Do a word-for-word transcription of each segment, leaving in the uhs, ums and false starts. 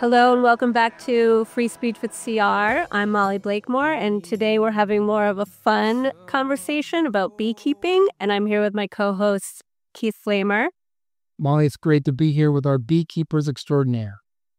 Hello and welcome back to Free Speech with C R. I'm Molly Blakemore, and today we're having more of a fun conversation about beekeeping, and I'm here with my co-host, Keith Flamer. Molly, it's great to be here with our beekeepers extraordinaire.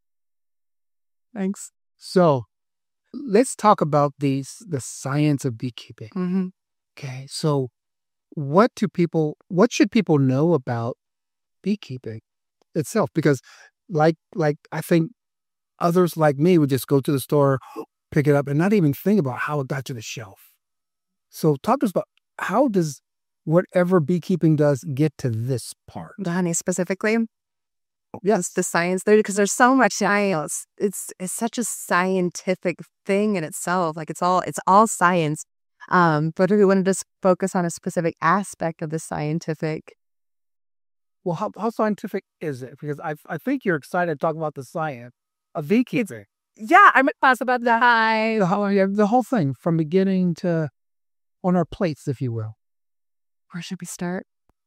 Thanks. So let's talk about these the science of beekeeping. Mm-hmm. Okay, so what do people, what should people know about beekeeping itself? Because like, like I think others like me would just go to the store, pick it up, and not even think about how it got to the shelf. So talk to us about how does whatever beekeeping does get to this part? The honey specifically? Yes. The science there, because there's so much science. It's it's such a scientific thing in itself. Like it's all it's all science. Um, but if we want to just focus on a specific aspect of the scientific. Well, how, how scientific is it? Because I I think you're excited to talk about the science of beekeeping. Yeah, I'm a class about the hive. The whole, yeah, the whole thing from beginning to on our plates, if you will. Where should we start?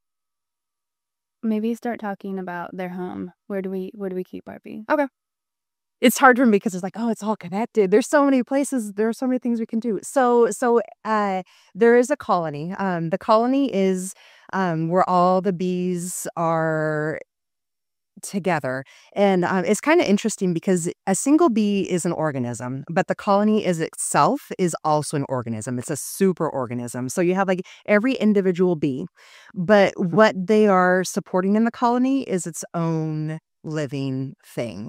Maybe start talking about their home. Where do we where do we keep our bees? Okay. It's hard for me because it's like, oh, it's all connected. There's so many places. There are so many things we can do. So, so uh, there is a colony. Um, the colony is um, where all the bees are together. And um, it's kind of interesting because a single bee is an organism, but the colony is itself is also an organism. It's a super organism. So you have like every individual bee, but what they are supporting in the colony is its own living thing.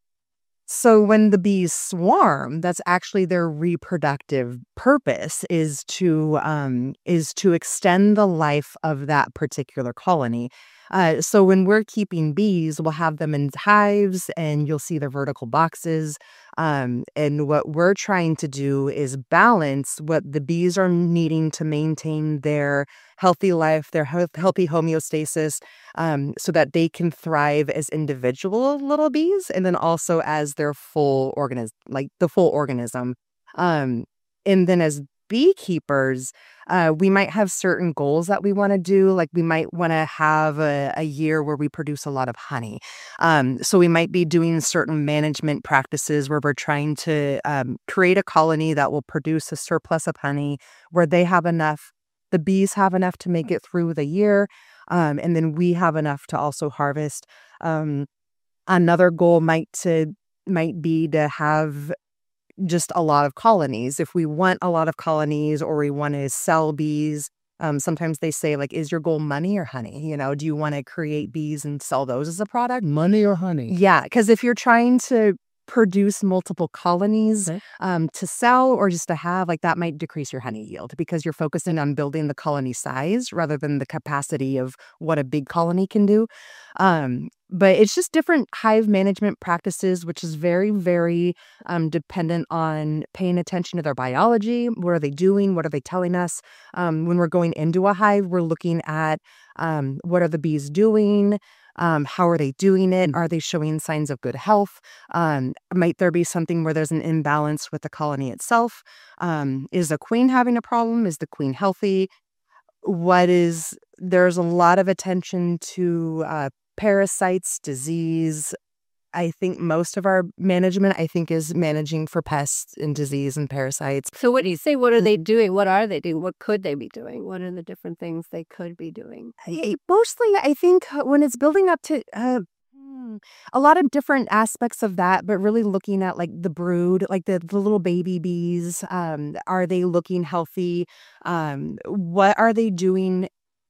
So when the bees swarm, that's actually their reproductive purpose is to um, is to extend the life of that particular colony. Uh, so when we're keeping bees, we'll have them in hives and you'll see their vertical boxes. Um, and what we're trying to do is balance what the bees are needing to maintain their healthy life, their health, healthy homeostasis, um, so that they can thrive as individual little bees and then also as their full organism, like the full organism. Um, and then as beekeepers, uh, we might have certain goals that we want to do. Like we might want to have a, a year where we produce a lot of honey. Um, so we might be doing certain management practices where we're trying to um, create a colony that will produce a surplus of honey where they have enough, the bees have enough to make it through the year. Um, and then we have enough to also harvest. Um, another goal might to might be to have just a lot of colonies. If we want a lot of colonies or we want to sell bees, um, sometimes they say like, is your goal money or honey? You know, do you want to create bees and sell those as a product? Money or honey? Yeah, because if you're trying to produce multiple colonies Okay. um, to sell or just to have, like that might decrease your honey yield because you're focusing on building the colony size rather than the capacity of what a big colony can do. Um, but it's just different hive management practices, which is very, very um, dependent on paying attention to their biology. What are they doing? What are they telling us? Um, when we're going into a hive, we're looking at um, what are the bees doing? Um, how are they doing it? Are they showing signs of good health? Um, might there be something where there's an imbalance with the colony itself? Um, is the queen having a problem? Is the queen healthy? What is, there's a lot of attention to uh, parasites, disease. I think most of our management, I think, is managing for pests and disease and parasites. So what do you say? What are they doing? What are they doing? What could they be doing? What are the different things they could be doing? I- Mostly, I think when it's building up to uh, hmm, a lot of different aspects of that, but really looking at like the brood, like the, the little baby bees. Um, are they looking healthy? Um, what are they doing?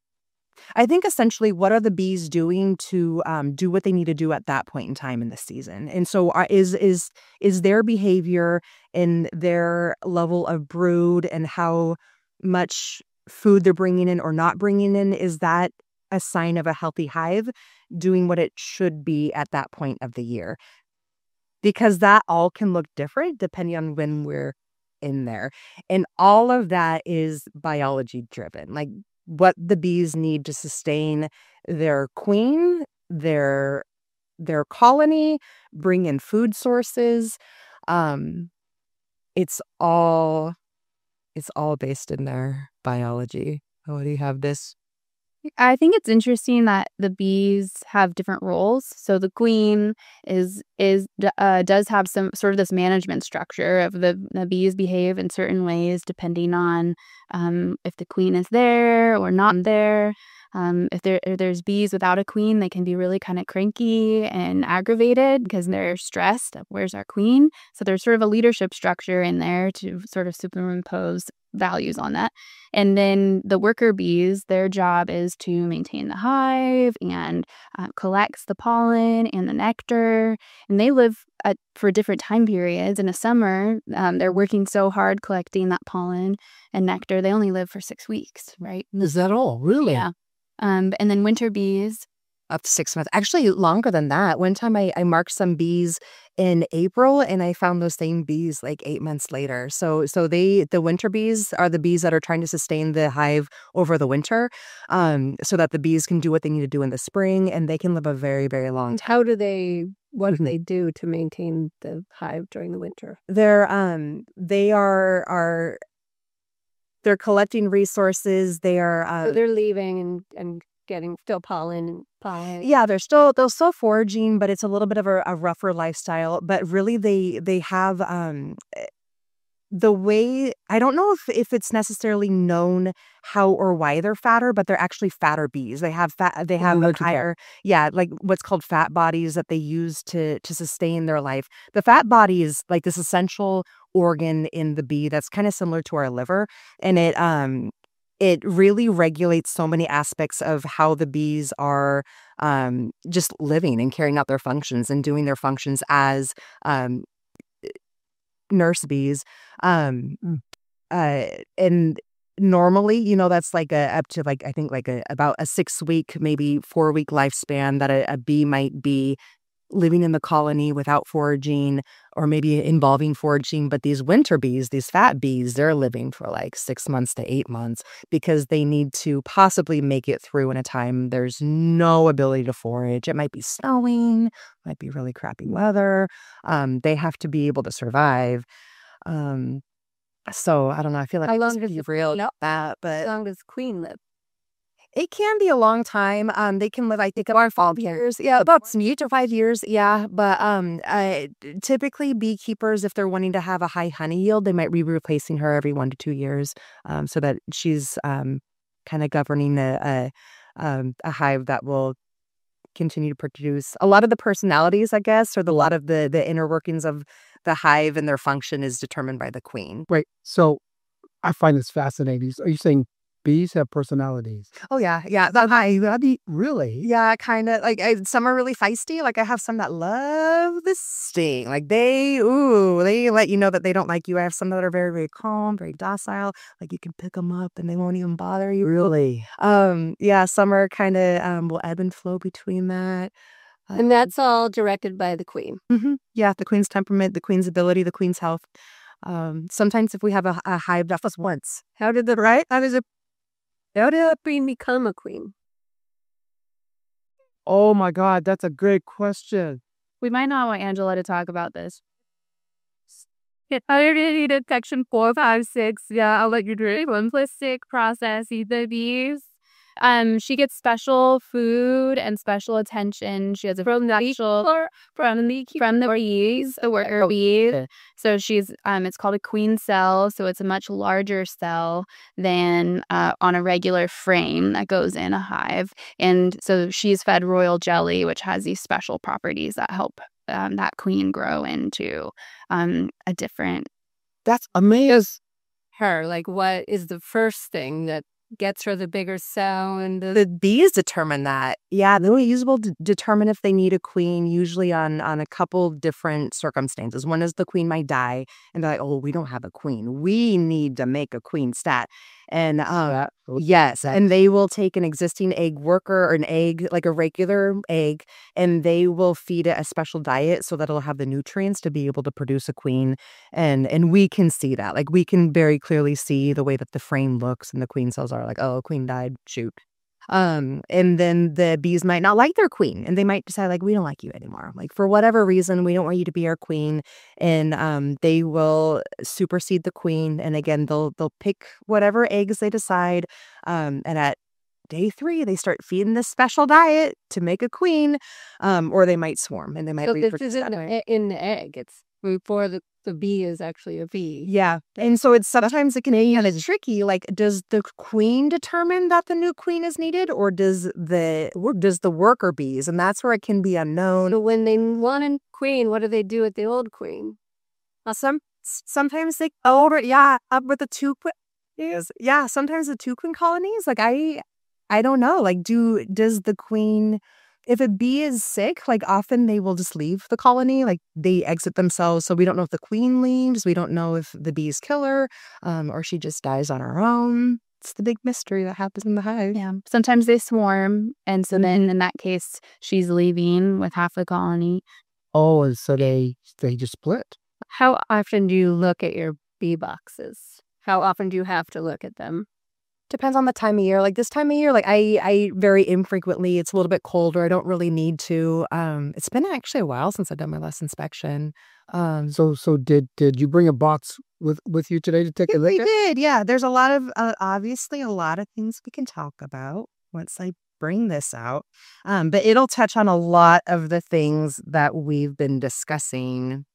I think essentially, what are the bees doing to um, do what they need to do at that point in time in the season? And so, are, is is is their behavior and their level of brood and how much food they're bringing in or not bringing in, is that a sign of a healthy hive doing what it should be at that point of the year? Because that all can look different depending on when we're in there, and all of that is biology driven. Like what the bees need to sustain their queen, their their colony, bring in food sources. Um, it's all it's all based in their biology. Oh, do you have this? I think it's interesting that the bees have different roles. So the queen is is uh, does have some sort of this management structure of the, the bees behave in certain ways depending on um, if the queen is there or not there. Um, if there if there's bees without a queen, they can be really kind of cranky and aggravated because they're stressed. Where's our queen? So there's sort of a leadership structure in there to sort of superimpose values on that. And then the worker bees, their job is to maintain the hive and uh, collects the pollen and the nectar. And they live at, for different time periods. In the summer, um, they're working so hard collecting that pollen and nectar. They only live for six weeks, right? Is that all? Really? Yeah. Um, and then winter bees. Up to six months. Actually, longer than that. One time I, I marked some bees in April and I found those same bees like eight months later. So so they the winter bees are the bees that are trying to sustain the hive over the winter, um, so that the bees can do what they need to do in the spring and they can live a very, very long time. How do they, what do they do to maintain the hive during the winter? They're um they are are they're collecting resources. They are So uh, they're leaving and, and getting still pollen and pollen. yeah, they're still they're still foraging, but it's a little bit of a, a rougher lifestyle. But really, they they have um the way I don't know if if it's necessarily known how or why they're fatter, but they're actually fatter bees. They have fat. They have a Allergic fat. higher, yeah, like what's called fat bodies that they use to to sustain their life. The fat body is like this essential organ in the bee that's kind of similar to our liver, and it um it really regulates so many aspects of how the bees are um, just living and carrying out their functions and doing their functions as um, nurse bees. Um, Mm. uh, and normally, you know, that's like a up to like I think like a about a six week, maybe four week lifespan that a, a bee might be living in the colony without foraging or maybe involving foraging. But these winter bees, these fat bees, they're living for like six months to eight months because they need to possibly make it through in a time there's no ability to forage. It might be snowing, might be really crappy weather. Um, they have to be able to survive. Um, so I don't know. I feel like How long it's does be the- real no. that, How but long does queen live? it can be a long time. Um, they can live, I think, about five years. Yeah, about three to five years. Yeah, but um, uh, typically beekeepers, if they're wanting to have a high honey yield, they might be replacing her every one to two years, um, so that she's um, kind of governing a a, um, a hive that will continue to produce a lot of the personalities, I guess, or the lot of the the inner workings of the hive and their function is determined by the queen. Wait, so I find this fascinating. Are you saying bees have personalities? Oh yeah, yeah. That hive. That'd be really? Yeah, kind of like I, some are really feisty. Like I have some that love the sting. Like they, ooh, they let you know that they don't like you. I have some that are very, very calm, very docile. Like you can pick them up and they won't even bother you. Really? Um, yeah, some are kind of um will ebb and flow between that. Uh, And that's all directed by the queen. mhm. Yeah, the queen's temperament, the queen's ability, the queen's health. Um, sometimes if we have a, a hive that was once, How did the right? How does it? how did the queen become a queen? Oh my God, that's a great question. We might not want Angela to talk about this. I really need section four, five, six. Yeah, I'll let you do it. Simplistic process. Eat the bees. Um, she gets special food and special attention. She has a From the special or from the from the bees, the worker bees. So she's um, it's called a queen cell. So it's a much larger cell than uh, on a regular frame that goes in a hive. And so she's fed royal jelly, which has these special properties that help um, that queen grow into um, a different. That's amazing. her. Like, what is the first thing that gets her the bigger cell and the, The bees determine that. Yeah, they'll usually d- determine if they need a queen, usually on on a couple different circumstances. One is the queen might die, and they're like, "Oh, we don't have a queen. We need to make a queen stat." And um, That- yes, and they will take an existing egg worker or an egg, like a regular egg, and they will feed it a special diet so that it'll have the nutrients to be able to produce a queen. And and we can see that. Like we can very clearly see the way that the frame looks and the queen cells are like, oh, queen died, shoot. Um, and then the bees might not like their queen and they might decide like, we don't like you anymore. Like for whatever reason, we don't want you to be our queen. And um, they will supersede the queen. And again, they'll they'll pick whatever eggs they decide. Um, and at day three, they start feeding this special diet to make a queen, um, or they might swarm and they might So this reproduce isn't that way. a- in the egg. It's before the, the bee is actually a bee. Yeah. And so it's sometimes it can be kind of tricky. Like, does the queen determine that the new queen is needed, or does the or does the worker bees? And that's where it can be unknown. So when they want a queen, what do they do with the old queen? Uh, some sometimes they go over, yeah, up with the two queen. Yeah, sometimes the two queen colonies. Like I, I don't know. Like, do does the queen? If a bee is sick, like often they will just leave the colony, like they exit themselves. So we don't know if the queen leaves. We don't know if the bees kill her, um, or she just dies on her own. It's the big mystery that happens in the hive. Yeah. Sometimes they swarm. And so then in that case, she's leaving with half the colony. Oh, and so they they just split. How often do you look at your bee boxes? How often do you have to look at them? Depends on the time of year. Like this time of year, like I, I very infrequently. It's a little bit colder. I don't really need to. Um, it's been actually a while since I've done my last inspection. Um, So so did did you bring a box with with you today to take a yeah, look we at? did. Yeah, there's a lot of uh, obviously a lot of things we can talk about once I bring this out. Um, but it'll touch on a lot of the things that we've been discussing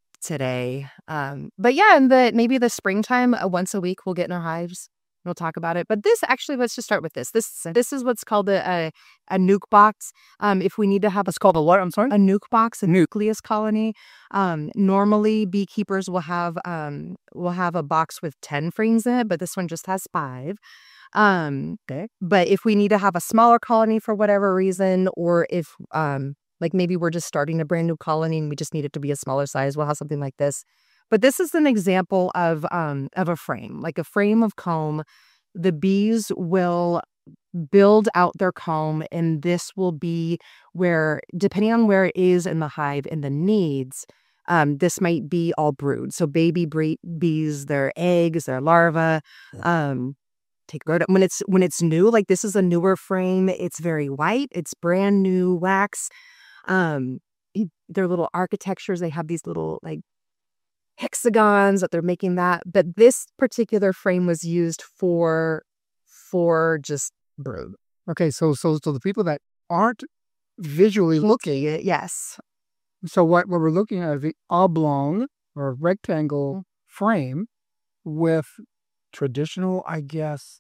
today. Um, but yeah, in the maybe the springtime, uh, once a week we'll get in our hives. We'll talk about it. But this actually, let's just start with this. This this is what's called a a, a nuke box. Um, if we need to have a, It's called a what? I'm sorry. a nuke box, a nucleus colony. Um, normally beekeepers will have um will have a box with ten frames in it, but this one just has five. Um, Okay. but if we need to have a smaller colony for whatever reason, or if um like maybe we're just starting a brand new colony and we just need it to be a smaller size, we'll have something like this. But this is an example of um of a frame, like a frame of comb. The bees will build out their comb, and this will be where, depending on where it is in the hive and the needs, um, this might be all brood. So baby bre- bees, their eggs, their larvae. Um, take a when it's when it's new, like this is a newer frame. It's very white. It's brand new wax. Um, y- their little architectures. They have these little like hexagons that they're making that. But this particular frame was used for for just brood. Okay. So so so the people that aren't visually looking, Looking it, yes. so what what we're looking at is the oblong or rectangle frame with traditional, I guess,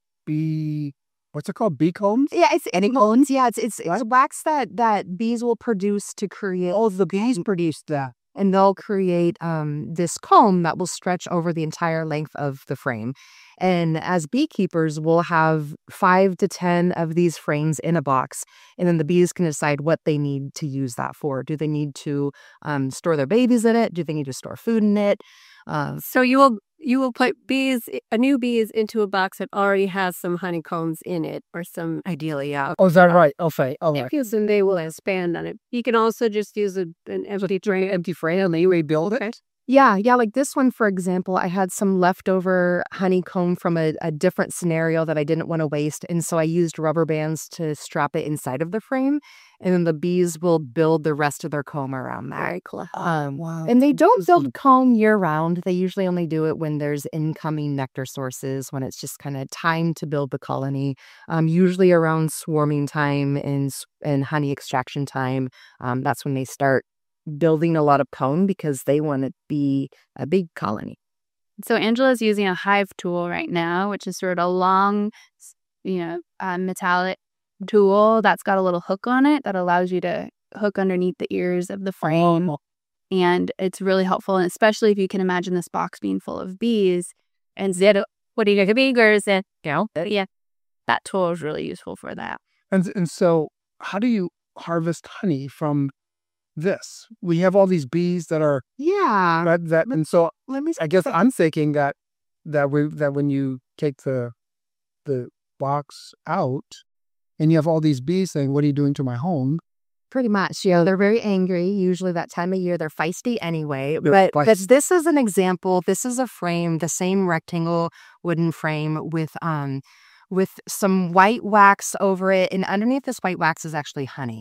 bee. What's it called? Bee combs. Yeah, it's any cones. Yeah, it's it's, it's What? wax that that bees will produce to create, Oh, the bees produce that. and they'll create um this comb that will stretch over the entire length of the frame. And as beekeepers, we'll have five to ten of these frames in a box, and then the bees can decide what they need to use that for. Do they need to um, store their babies in it? Do they need to store food in it? Uh, So you will you will put bees, a new bees, into a box that already has some honeycombs in it, or some ideally, yeah. Oh, is that right? Okay. All right. because then they will expand on it. You can also just use a, an empty tray. Empty frame and they rebuild it. Yeah, yeah, like this one, for example, I had some leftover honeycomb from a, a different scenario that I didn't want to waste. And so I used rubber bands to strap it inside of the frame. And then the bees will build the rest of their comb around that. Very cool. Um, Wow. and they don't build comb year round. They usually only do it when there's incoming nectar sources, when it's just kind of time to build the colony. Um, usually around swarming time and, s- and honey extraction time. Um, that's when they start building a lot of comb because they want to be a big colony. So Angela's using a hive tool right now, which is sort of a long, you know, uh, metallic tool that's got a little hook on it that allows you to hook underneath the ears of the frame. Oh, And it's really helpful, and especially if you can imagine this box being full of bees. And zero, what do you get? Bees, and you know, yeah, that tool is really useful for that. and and so how do you harvest honey from this? We have all these bees that are Yeah. that, that and so Let me. I guess I'm thinking that that we that when you take the the box out and you have all these bees saying, "What are you doing to my home?" Pretty much, yeah. They're very angry. Usually that time of year, they're feisty anyway. They're But, but feisty. this is an example. This is a frame, the same rectangle wooden frame with um with some white wax over it. And underneath this white wax is actually honey.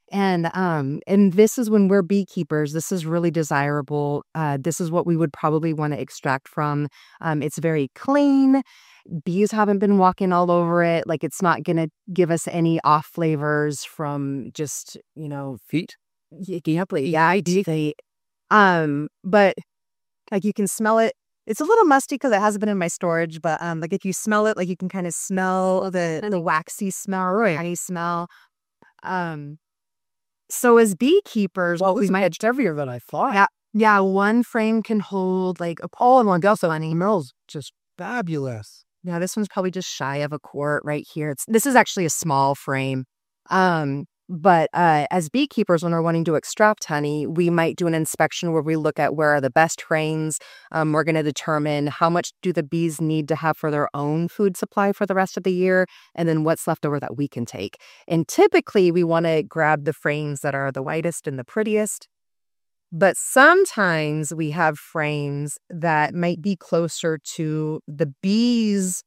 And um, and this is when we're beekeepers. This is really desirable. Uh, this is what we would probably want to extract from. Um, it's very clean. Bees haven't been walking all over it. Like it's not going to give us any off flavors from just, you know, Feet. y- yeah, but- yeah, I do. They, um, but like you can smell it. It's a little musty because it hasn't been in my storage, but um, like if you smell it, like you can kind of smell the the waxy smell or honey smell. Um, so as beekeepers, Well, we it's might much heavier than I thought. yeah yeah one frame can hold like a Oh, and also honey smells just fabulous. yeah, this one's probably just shy of a quart right here. It's this is actually a small frame. Um, but uh, as beekeepers, when we're wanting to extract honey, we might do an inspection where we look at where are the best frames. Um, we're going to determine how much do the bees need to have for their own food supply for the rest of the year, and then what's left over that we can take. And typically, we want to grab the frames that are the whitest and the prettiest. But sometimes we have frames that might be closer to the bees'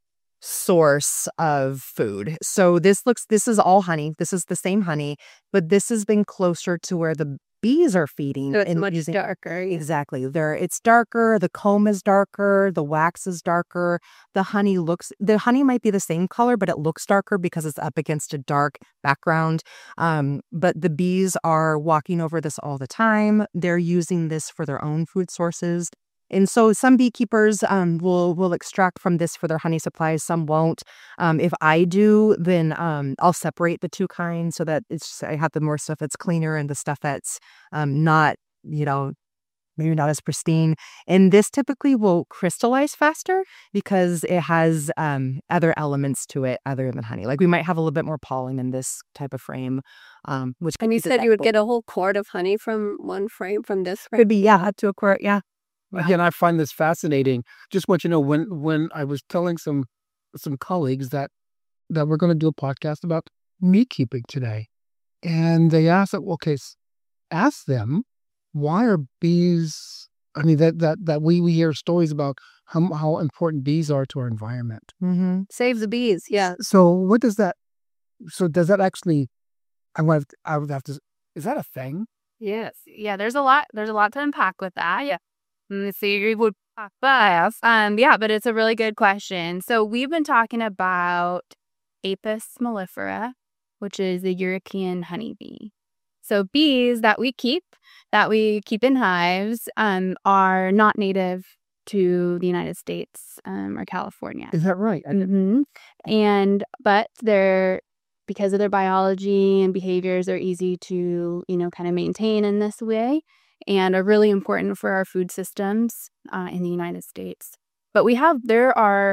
source of food. So this looks, this is all honey. This is the same honey, but this has been closer to where the bees are feeding. So it's and much using- darker. yeah. Exactly. There, it's darker. The comb is darker. The wax is darker. The honey looks. The honey might be the same color, but it looks darker because it's up against a dark background. Um, but the bees are walking over this all the time. They're using this for their own food sources. And so some beekeepers um, will will extract from this for their honey supplies. Some won't. Um, if I do, then um, I'll separate the two kinds so that it's I have the more stuff that's cleaner and the stuff that's um, not, you know, maybe not as pristine. And this typically will crystallize faster because it has um, other elements to it other than honey. Like we might have a little bit more pollen in this type of frame, um, which And you could be said you would desirable. get a whole quart of honey from one frame from this frame. Could be yeah, up to a quart. Yeah. Again, I find this fascinating. Just want you to know when when I was telling some some colleagues that that we're going to do a podcast about beekeeping today, and they asked, okay, s- ask them why are bees? I mean that that that we we hear stories about how how important bees are to our environment. Mm-hmm. Save the bees. Yeah. So what does that? So does that actually? I want. I would have to. Is that a thing? Yes. Yeah, there's a lot there's a lot to unpack with that. Yeah. Mm, So you would but um yeah, but it's a really good question. So we've been talking about Apis mellifera, which is a European honeybee. So bees that we keep, that we keep in hives, um, are not native to the United States um, or California. Is that right? I- hmm And but they're because of their biology and behaviors, they're easy to you know kind of maintain in this way, and are really important for our food systems uh, in the United States. But we have there are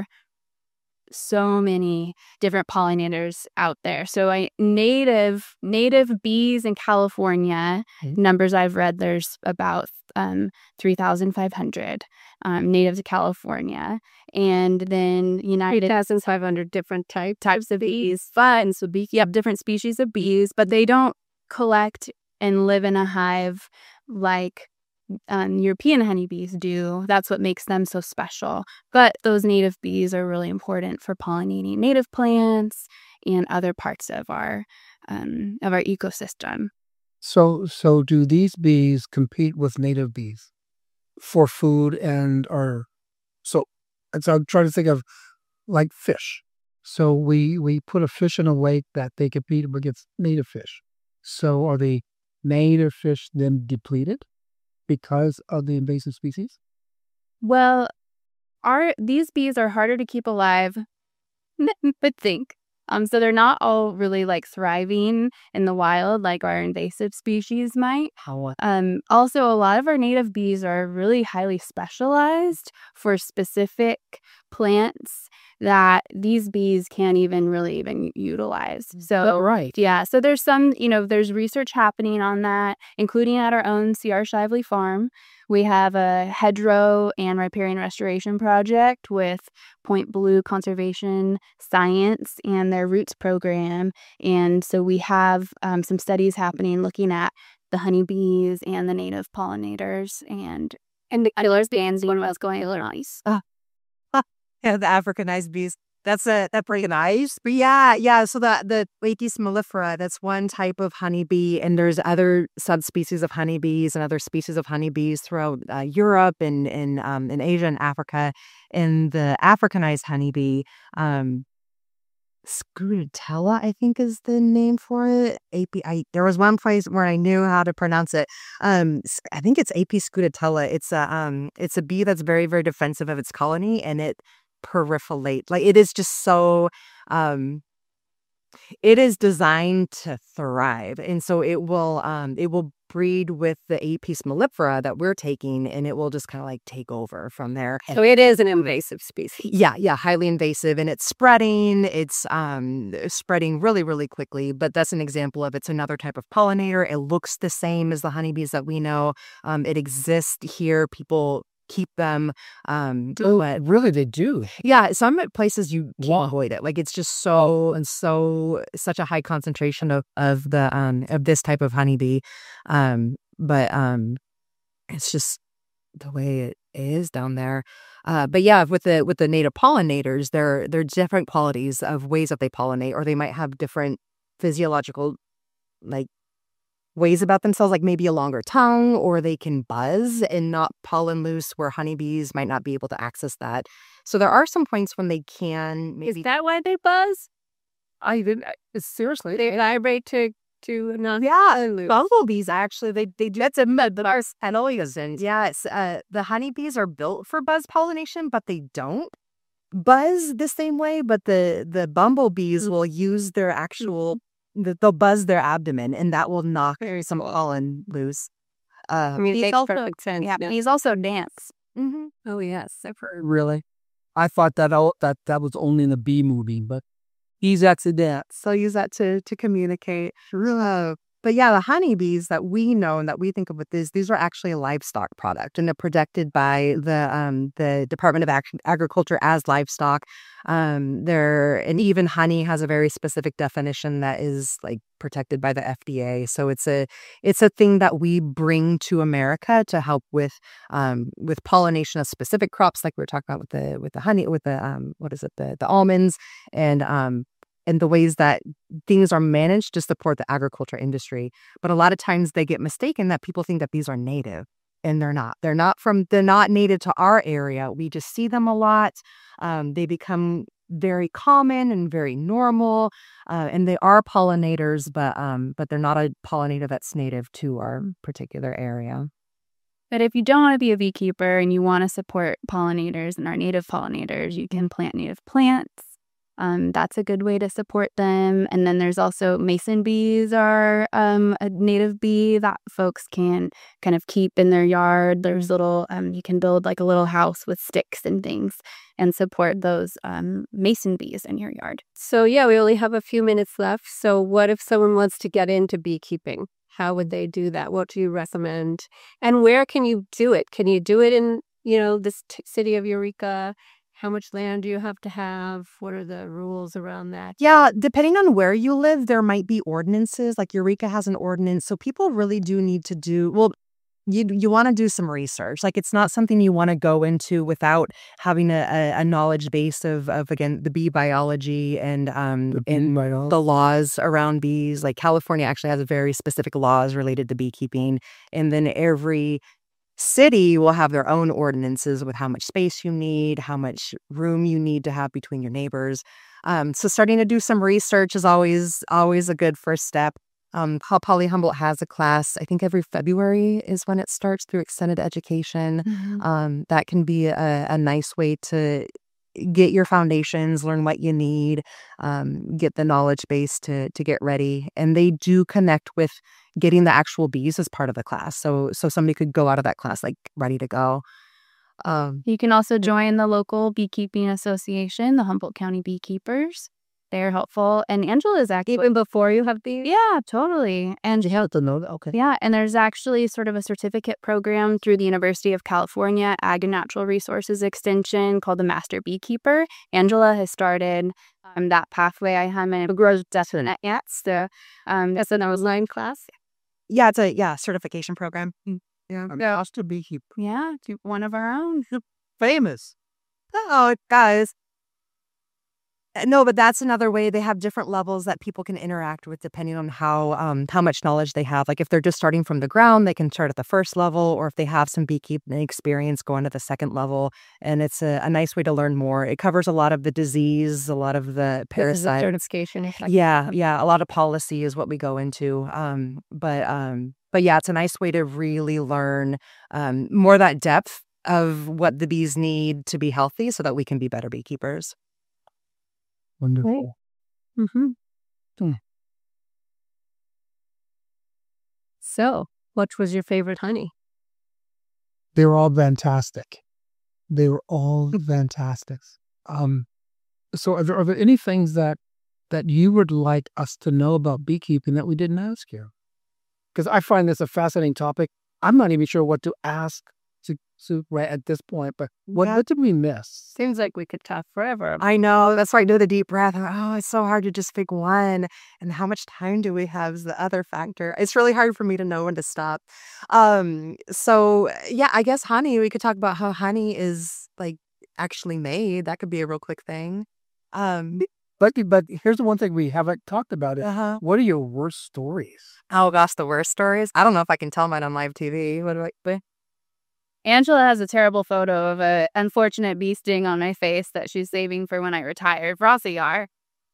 so many different pollinators out there. So I native native bees in California, Mhm. numbers I've read, there's about um, three thousand five hundred um, native to California. And then United three thousand five hundred different types. types of bees. But and so bee, you have different species of bees, but they don't collect and live in a hive like um, European honeybees do. That's what makes them so special. But those native bees are really important for pollinating native plants and other parts of our um, of our ecosystem. So, so do these bees compete with native bees for food and are so? And so I'm trying to think of like fish. So we we put a fish in a lake that they compete against native fish. So are the native fish then depleted because of the invasive species? Well, our these bees are harder to keep alive than you would think. Um, so they're not all really like thriving in the wild like our invasive species might. How? Um, also, a lot of our native bees are really highly specialized for specific plants that these bees can't even really even utilize. So, right. yeah, so there's some, you know, there's research happening on that, including at our own C R Shively farm. We have a hedgerow and riparian restoration project with Point Blue Conservation Science and their Roots program. And so we have um, some studies happening looking at the honeybees and the native pollinators and And the killers bands when I was going to nice. Yeah, the Africanized bees. That's a that's pretty nice. But yeah, yeah. So the the Apis mellifera, that's one type of honeybee, and there's other subspecies of honeybees and other species of honeybees throughout uh, Europe and and um in Asia and Africa. And the Africanized honeybee, um, Scutella, I think is the name for it. A P. I there was one place where I knew how to pronounce it. Um, s- I think it's Apis scutella. It's a um, it's a bee that's very very defensive of its colony, and it peripherate like it is just so um it is designed to thrive, and so it will um it will breed with the Apis mellifera that we're taking, and it will just kind of like take over from there. So it is an invasive species. Yeah, yeah, highly invasive, and it's spreading. It's um spreading really, really quickly. But that's an example of it's another type of pollinator. It looks the same as the honeybees that we know. Um, it exists here. People keep them. Um, Oh, but really, they do. yeah, some places you can't Wow. avoid it. Like it's just so and so such a high concentration of of the um of this type of honeybee. Um, but um, it's just the way it is down there. Uh, but yeah, with the with the native pollinators, there there are different qualities of ways that they pollinate, or they might have different physiological like ways about themselves, like maybe a longer tongue, or they can buzz and not pollen loose, where honeybees might not be able to access that. So there are some points when they can Is maybe. that why they buzz? I didn't. I- Seriously. They vibrate to to not Yeah, loose. bumblebees actually they they do that's a myth, but ours and yes, uh, the honeybees are built for buzz pollination, but they don't buzz the same way. But the the bumblebees will use their actual th- they'll buzz their abdomen, and that will knock Very some cool. pollen loose. I Uh, mean, it Bees makes also- perfect sense. Yeah, now. bees also dance. mhm. Oh yes, I've heard. Really? I thought that all, that that was only in the bee movie, but he's accident. So use that to to communicate. Uh, but yeah, the honeybees that we know and that we think of with this, these are actually a livestock product, and they're protected by the um, the Department of Ag- Agriculture as livestock. Um, they're and even honey has a very specific definition that is like protected by the F D A. So it's a it's a thing that we bring to America to help with um, with pollination of specific crops, like we were talking about with the with the honey with the um, what is it the the almonds and um, and the ways that things are managed to support the agriculture industry. But a lot of times they get mistaken that people think that these are native, and they're not. They're not from, they're not native to our area. We just see them a lot. Um, they become very common and very normal, uh, and they are pollinators, but um, but they're not a pollinator that's native to our particular area. But if you don't want to be a beekeeper and you want to support pollinators and our native pollinators, you can plant native plants. Um, that's a good way to support them. And then there's also mason bees are um, a native bee that folks can kind of keep in their yard. There's little, um, you can build like a little house with sticks and things and support those um, mason bees in your yard. So yeah, we only have a few minutes left. So what if someone wants to get into beekeeping? How would they do that? What do you recommend? And where can you do it? Can you do it in, you know, this t- city of Eureka? How much land do you have to have? What are the rules around that? Yeah, depending on where you live, there might be ordinances. Like Eureka has an ordinance, so people really do need to do well. You you want to do some research. Like it's not something you want to go into without having a, a, a knowledge base of of again the bee biology and um The and bee biology. the laws around bees. Like California actually has very specific laws related to beekeeping, and then every city will have their own ordinances with how much space you need, how much room you need to have between your neighbors. Um, so starting to do some research is always always a good first step. Um, Ho- Polly Humboldt has a class. I think every February is when it starts through Extended Education. Um, that can be a, a nice way to get your foundations, learn what you need, um, get the knowledge base to to get ready. And they do connect with getting the actual bees as part of the class. So so somebody could go out of that class like ready to go. Um, You can also join the local beekeeping association, the Humboldt County Beekeepers. They're helpful. And Angela is actually. Even before you have bees? Yeah, totally. And You have to know that. Okay. yeah, and there's actually sort of a certificate program through the University of California Ag and Natural Resources Extension called the Master Beekeeper. Angela has started um, that pathway. I haven't grows definite yet. So um, That's an online class? yeah, it's a yeah certification program. Mm, Yeah. I'm asked to be keep yeah, one of our own. famous. Oh, guys. No, but that's another way. They have different levels that people can interact with depending on how um, how much knowledge they have. Like if they're just starting from the ground, they can start at the first level, or if they have some beekeeping experience, going to the second level. And it's a, a nice way to learn more. It covers a lot of the disease, a lot of the parasite certification. Yeah, yeah, a lot of policy is what we go into. Um, but um, but yeah, it's a nice way to really learn um, more of that depth of what the bees need to be healthy, so that we can be better beekeepers. Wonderful. Mm-hmm. Hmm. So, what was your favorite honey? They were all fantastic. They were all fantastic. Um, so are there, are there any things that that you would like us to know about beekeeping that we didn't ask you? Because I find this a fascinating topic. I'm not even sure what to ask to, to right at this point, but what, Yeah. what did we miss? Seems like we could talk forever. I know. That's why I do the deep breath. Oh, it's so hard to just pick one. And how much time do we have is the other factor. It's really hard for me to know when to stop. Um, so yeah, I guess honey, we could talk about how honey is like actually made. That could be a real quick thing. Um, But but here's the one thing we haven't talked about. It. uh-huh. What are your worst stories? Oh gosh, the worst stories. I don't know if I can tell mine on live T V. What do I? But Angela has a terrible photo of an unfortunate bee sting on my face that she's saving for when I retire. Rossi are.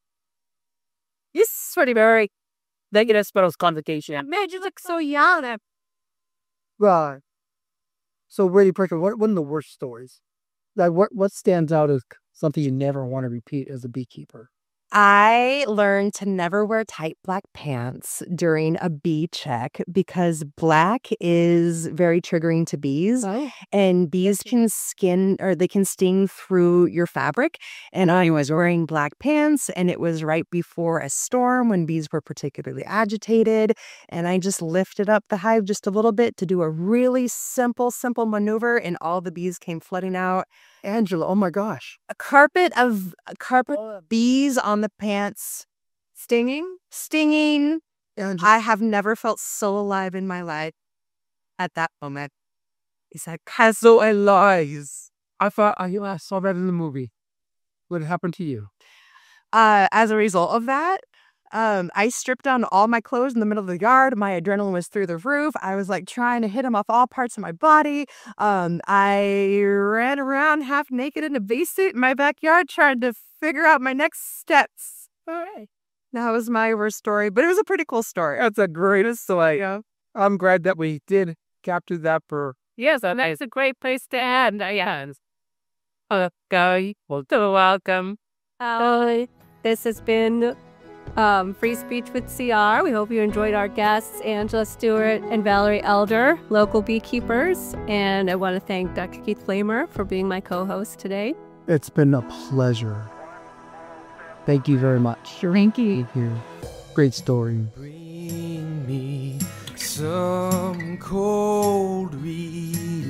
Yes, sweaty berry. Negative spells convocation. Man, you look so young. Right. So really, Pricker, what what are the worst stories? Like what what stands out as something you never want to repeat as a beekeeper? I learned to never wear tight black pants during a bee check because black is very triggering to bees. Oh. And bees can skin or they can sting through your fabric. And I was wearing black pants, and it was right before a storm when bees were particularly agitated. And I just lifted up the hive just a little bit to do a really simple, simple maneuver, and all the bees came flooding out. Angela, oh my gosh. A carpet of a carpet of bees on the pants, Stinging? stinging. Angela, I have never felt so alive in my life at that moment. It's like so alive. I thought I, I saw that in the movie. What happened to you? uh, as a result of that, um, I stripped down all my clothes in the middle of the yard. My adrenaline was through the roof. I was like trying to hit them off all parts of my body. Um, I ran around half naked in a bee suit in my backyard trying to figure out my next steps. All right. That was my worst story, but it was a pretty cool story. That's the greatest story. Yeah. I'm glad that we did capture that for. Yes, and that's a great place to end. Yes. Okay, well, welcome. Uh, this has been um, Free Speech with C R. We hope you enjoyed our guests, Angela Stewart and Valerie Elder, local beekeepers. And I want to thank Doctor Keith Flamer for being my co-host today. It's been a pleasure. Thank you very much. Shrinky. Thank you. Great story. Bring me some cold reef.